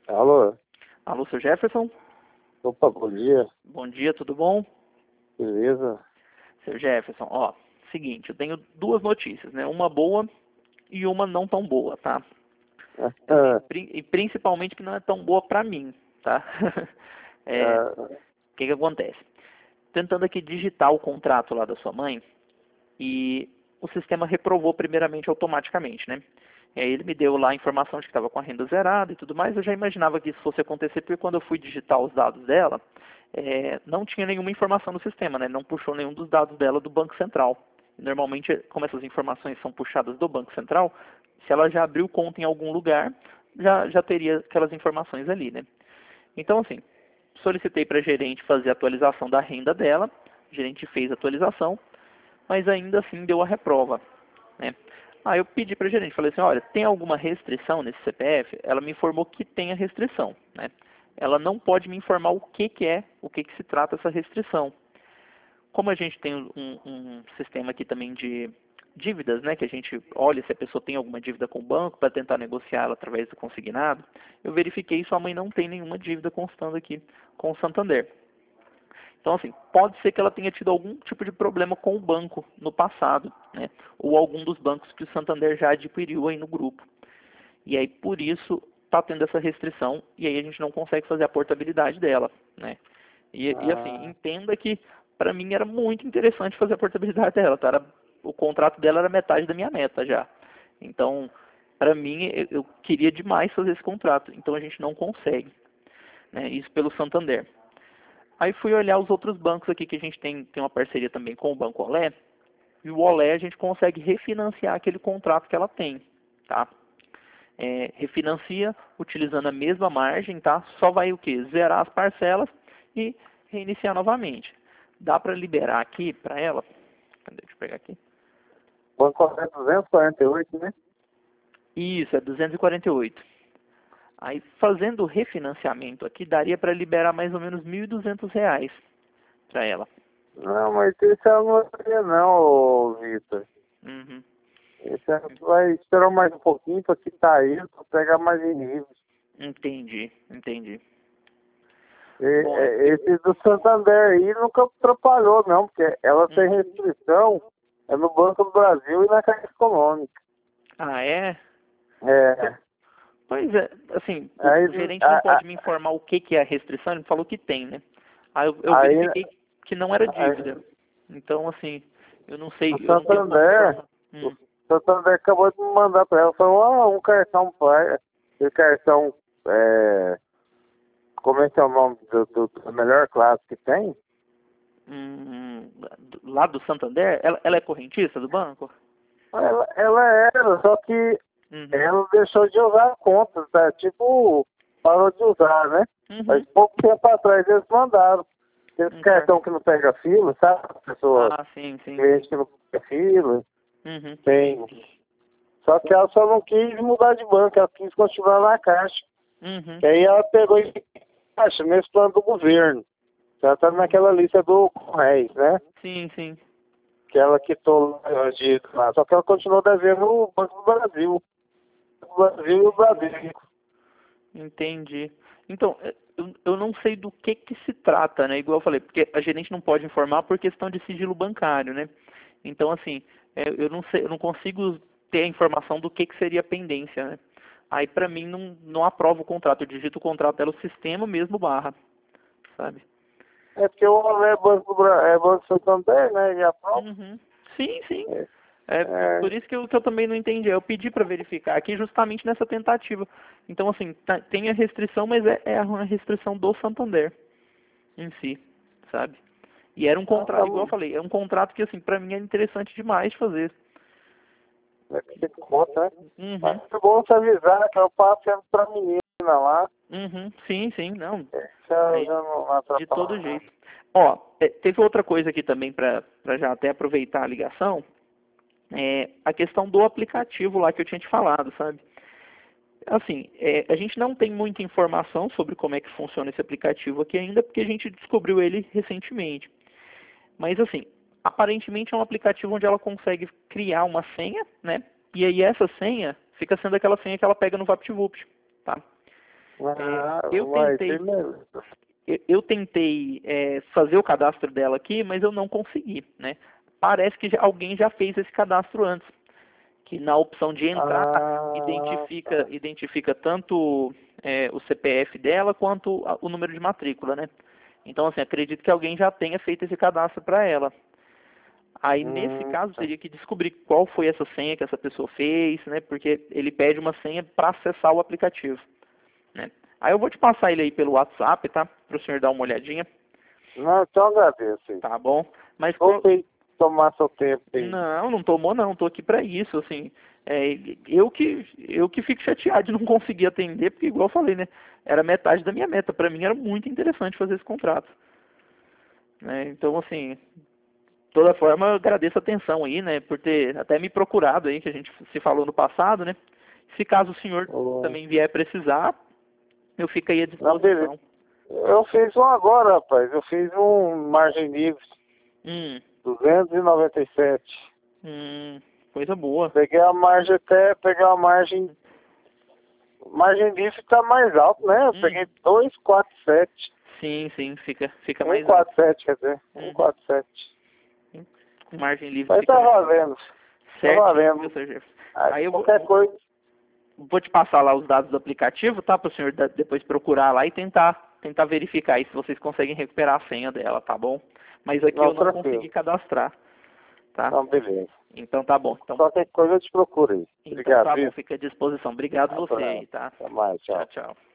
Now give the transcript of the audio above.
Alô? Alô, seu Jefferson? Opa, bom dia. Bom dia, tudo bom? Beleza? Seu Jefferson, ó, seguinte, eu tenho duas notícias, né? Uma boa e uma não tão boa, tá? Assim, e principalmente que não é tão boa pra mim, tá? O que que acontece? Tentando aqui digitar o contrato lá da sua mãe e o sistema reprovou primeiramente automaticamente, né? E aí ele me deu lá a informação de que estava com a renda zerada e tudo mais. Eu já imaginava que isso fosse acontecer porque quando eu fui digitar os dados dela, não tinha nenhuma informação no sistema, né? Não puxou nenhum dos dados dela do Banco Central. Normalmente, como essas informações são puxadas do Banco Central, se ela já abriu conta em algum lugar, já teria aquelas informações ali, né? Então, assim, solicitei para a gerente fazer a atualização da renda dela, a gerente fez a atualização, mas ainda assim deu a reprova, né? Aí eu pedi para a gerente, falei assim, olha, tem alguma restrição nesse CPF? Ela me informou que tem a restrição, né? Ela não pode me informar o que é, o que se trata essa restrição. Como a gente tem um sistema aqui também de dívidas, né, que a gente olha se a pessoa tem alguma dívida com o banco para tentar negociá-la através do consignado, eu verifiquei e sua mãe não tem nenhuma dívida constando aqui com o Santander. Então, assim, pode ser que ela tenha tido algum tipo de problema com o banco no passado, né? Ou algum dos bancos que o Santander já adquiriu aí no grupo. E aí, por isso, está tendo essa restrição e aí a gente não consegue fazer a portabilidade dela, né? E assim, entenda que para mim era muito interessante fazer a portabilidade dela, tá? O contrato dela era metade da minha meta já. Então, para mim, eu queria demais fazer esse contrato. Então a gente não consegue, né? Isso pelo Santander. Aí fui olhar os outros bancos aqui que a gente tem uma parceria também com o Banco Olé. E o Olé a gente consegue refinanciar aquele contrato que ela tem, tá? Refinancia utilizando a mesma margem, tá? Só vai o que? Zerar as parcelas e reiniciar novamente. Dá para liberar aqui para ela? Deixa eu pegar aqui. Banco é 248, né? Isso, é 248. Aí, fazendo o refinanciamento aqui, daria para liberar mais ou menos R$ 1.200 para ela. Não, mas esse ela não vai ter não, ô, Vitor. Uhum. Esse ela vai esperar mais um pouquinho para quitar ele, para pegar mais em livros. Entendi. Bom, Esse do Santander aí nunca atrapalhou, não, porque ela tem restrição no Banco do Brasil e na Caixa Econômica. ah, é? É. Pois é, assim, Aí, o gerente não pode me informar o que é a restrição, ele falou que tem, né? Aí eu aí, verifiquei que não era aí dívida. Então, assim, eu não sei, o eu não tenho como Santander, informar. o Santander acabou de me mandar para ela, falou, um cartão pai, esse cartão, como é que é o nome da melhor classe que tem? Hum, lá do Santander, ela é correntista do banco? Ela era, só que Uhum. ela deixou de usar a conta, tá? Tipo, parou de usar, né? Mas Uhum. pouco tempo atrás eles mandaram. Esse Um cartão que não pega fila, sabe? Pessoa, Ah, sim. cliente que não pega fila, Uhum. tem. Só que ela só não quis mudar de banco, ela quis continuar na Caixa. Uhum. Que aí ela pegou em Caixa, nesse plano do governo. Ela tá naquela lista do Correios, né? Sim. Que ela quitou de lá. Só que ela continuou devendo o Banco do Brasil. O Brasil e o Bradesco. Entendi. Então, eu não sei do que se trata, né? Igual eu falei, porque a gerente não pode informar por questão de sigilo bancário, né? Então, assim, eu não sei, eu não consigo ter a informação do que seria a pendência, né? Aí, pra mim, não aprova o contrato. Eu digito o contrato pelo sistema mesmo barra, sabe? É porque o Olé é Banco do Santander, né? E a própria. Uhum. Sim. É, É por é, isso que eu também não entendi. Eu pedi para verificar aqui justamente nessa tentativa. Então, assim, tem a restrição, mas é uma restrição do Santander em si, sabe? E era um contrato, igual eu falei, é um contrato que, assim, para mim é interessante demais de fazer. que você conta, né? Mas Uhum. é bom te avisar que eu passo sempre pra menina lá. Sim, não. Já, Aí, já não de todo atrapalha. jeito. Ó, teve outra coisa aqui também para já até aproveitar a ligação. A questão do aplicativo lá que eu tinha te falado, sabe? Assim, a gente não tem muita informação sobre como é que funciona esse aplicativo aqui ainda, porque a gente descobriu ele recentemente. Mas assim, aparentemente é um aplicativo onde ela consegue criar uma senha, né? E aí essa senha fica sendo aquela senha que ela pega no VaptVupt, tá? Eu vai tentei, ter mesmo. eu tentei fazer o cadastro dela aqui, mas eu não consegui, né? Parece que alguém já fez esse cadastro antes, que na opção de entrar Tá. identifica tanto o CPF dela quanto o número de matrícula, né? Então, assim, acredito que alguém já tenha feito esse cadastro para ela. Aí, nesse caso, Tá. teria que descobrir qual foi essa senha que essa pessoa fez, né? Porque ele pede uma senha para acessar o aplicativo, né? Aí eu vou te passar ele aí pelo WhatsApp, tá? Para o senhor dar uma olhadinha, Não, então agradeço. Hein. tá bom? Mas Voltei a tomar seu tempo aí. não, não tomou não, tô aqui para isso, assim. Eu que fico chateado de não conseguir atender, porque igual eu falei, né? Era metade da minha meta. Para mim era muito interessante fazer esse contrato, né? Então, assim, de toda forma, eu agradeço a atenção aí, né? Por ter até me procurado aí, que a gente se falou no passado, né? Se caso o senhor Ô, também vier precisar, eu fico aí à não, beleza. disposição. Eu fiz um agora, rapaz. Eu fiz um margem livre, Hum, 297. coisa boa. Peguei a margem até, peguei a margem. Margem livre tá mais alto, né? Eu peguei 247. Sim, sim, fica mais alto. 147, quer dizer. Uhum. 147. Com margem livre Mas fica tá mais alto. valendo. Tá Certo, valendo. professor Jefferson. Aí, Aí eu qualquer coisa. vou te passar lá os dados do aplicativo, tá? Para o senhor depois procurar lá e tentar verificar aí se vocês conseguem recuperar a senha dela, tá bom? Mas aqui eu não Tranquilo. consegui cadastrar, tá? Então, beleza. Então tá bom. Então, Qualquer coisa eu te procuro aí. então Obrigado, tá bom, viu? fica à disposição. Obrigado você Abraço. aí, tá? Até mais, tchau. Tchau, tchau.